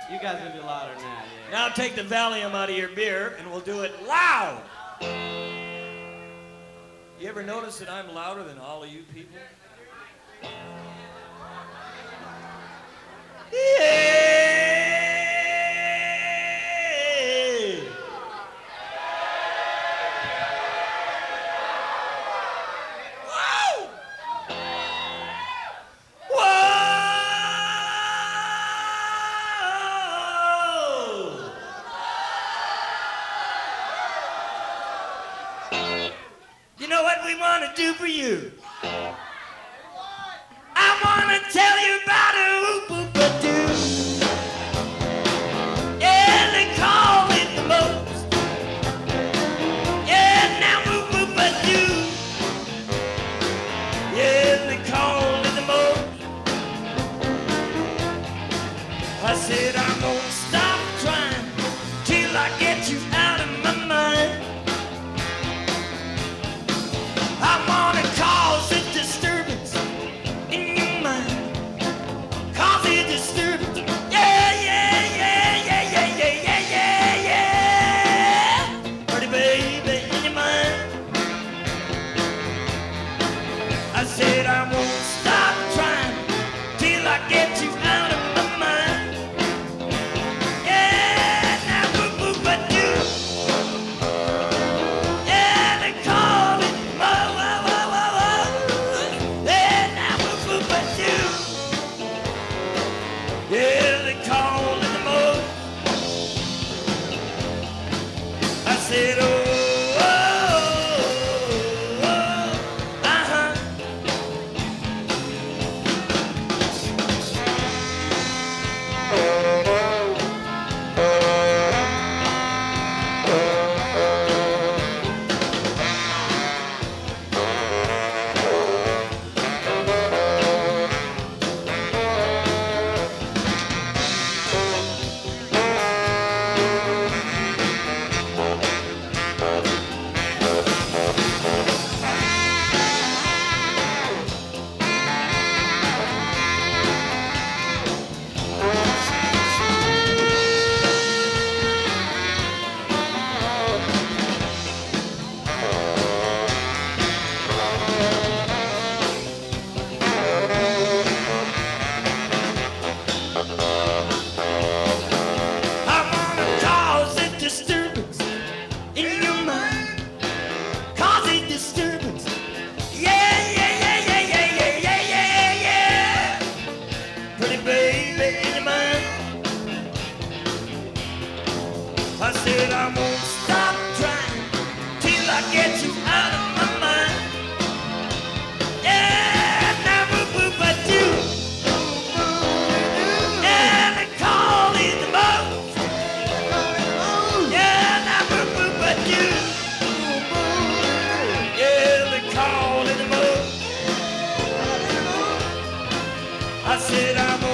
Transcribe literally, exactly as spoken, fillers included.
You guys can do louder than that, yeah. Now take the Valium out of your beer, and we'll do it loud. You ever notice that I'm louder than all of you people? Yeah! Whoa! Whoa! You know what we want to do for you? I want to tell you about a whoop-whoop-a-doo. Yeah, they call it the most. Yeah, now whoop-whoop-a-doo. Yeah, they call it the most. I said I won't stop trying till I get you out of my mind. I wanna cause a disturbance in your mind. Cause a disturbance. Yeah, yeah, yeah, yeah, yeah, yeah, yeah, yeah, yeah. Pretty baby in your mind. I said I won't stop trying till I get you out of my mind. Yeah, now boop boop I do. Yeah, they call it whoa, whoa, whoa, whoa, whoa. Yeah, now boop boop I do. Yeah, they call it the most. I said, oh, oh, oh, oh, uh-huh. I wanna cause a disturbance in your mind. Cause a disturbance. Yeah, yeah, yeah, yeah, yeah, yeah, yeah, yeah, yeah. Pretty baby in your mind. I said I won't stop trying till I get you out of my mind. Yeah, now boop boop I do. Yeah, they call it the most. Yeah, now boop boop I do. Yeah, they call it the most. I said I'm